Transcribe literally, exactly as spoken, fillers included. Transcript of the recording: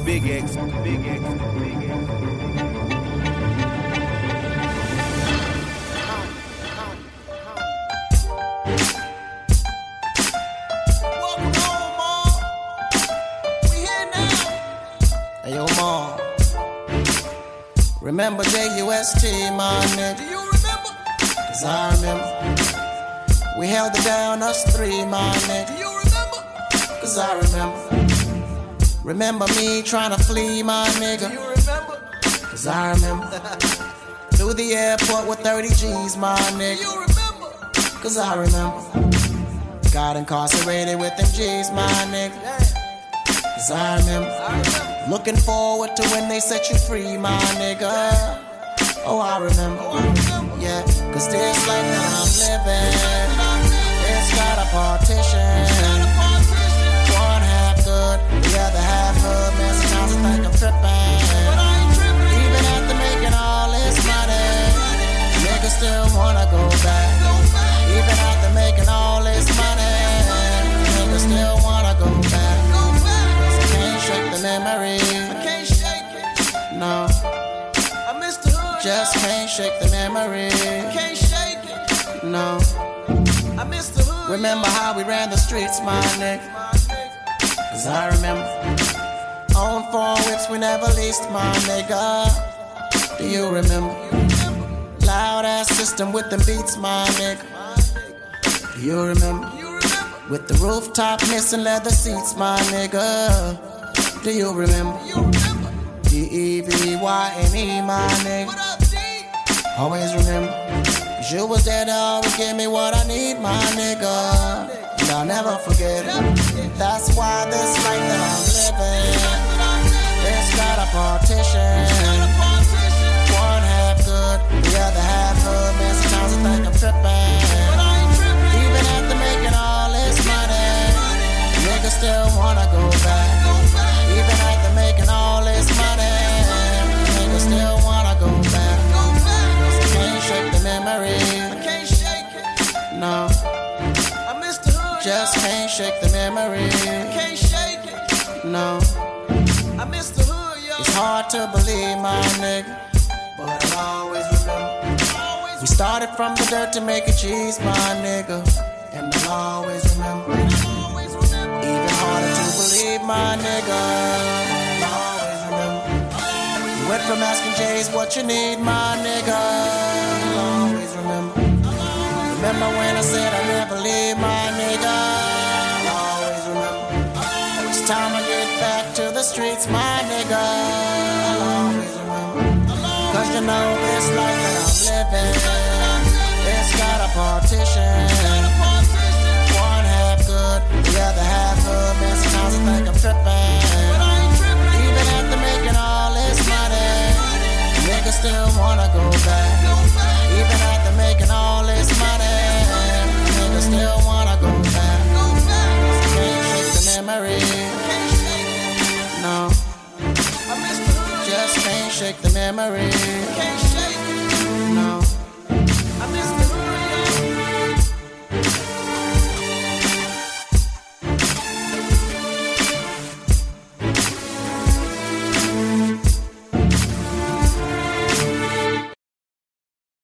Big X, Big X, Big X. Welcome home, Mom. We here now. Hey, yo, Mom. Remember J U S T, my nigga? Do you remember? Cause I remember. We held it down, us three, my nigga. Do you remember? Cause I remember. Remember me trying to flee, my nigga? Do you remember? Cause I remember. Through the airport with thirty G's, my nigga. Do you remember? Cause I remember. Got incarcerated with them G's, my nigga. Cause I remember. Looking forward to when they set you free, my nigga. Oh, I remember. Yeah, cause this life that I'm living, it's got a partition. One half good, the other half hood. Man, sometimes I think I'm tripping. Even after making all this money, niggas still wanna go back. Even after making all this money, niggas still wanna go back. Cause I can't shake the memory. I can't shake it. No. I miss the hood. Just can't shake the memory. I can't shake it. No. I miss the hood. Remember how we ran the streets, my nigga? Cause I remember. On four whips we never leased, my nigga. Do you remember? Loud ass system with them beats, my nigga. Do you remember? With the rooftop missing leather seats, my nigga. Do you remember? D E V Y N E, my nigga. Always remember. Cause you was there to always give me what I need, my nigga. And I'll never forget it. That's why this life that I'm living, it's got a partition. One half good, the other half hood. Man, sometimes I think I'm tripping. Even after making all this money, niggas still wanna go back. Even after making all this money, niggas still wanna go back. Cause I can't shake the memory. I can't shake it. No. I miss the hood. Just can't shake the memory. I can't shake it. No. I miss the hood, yo. It's hard to believe, my nigga, but I'll always remember. We started from the dirt to make a cheese, my nigga. And I'll always remember. Even harder to believe, my nigga. I'll always remember. You went from asking J's what you need, my nigga. I'll always remember. Remember when I said I'd never leave, my nigga. I'll always remember. Each time I get back to the streets, my nigga. I'll always remember. Cause you know this life that I'm living, it's got a partition. One half good, the other half hood. Man, sometimes I think I'm tripping. Even after making all this money, niggas still wanna go back. Even after making all this money, niggas still wanna go back. Can't shake the memory. No. Just can't shake the memory.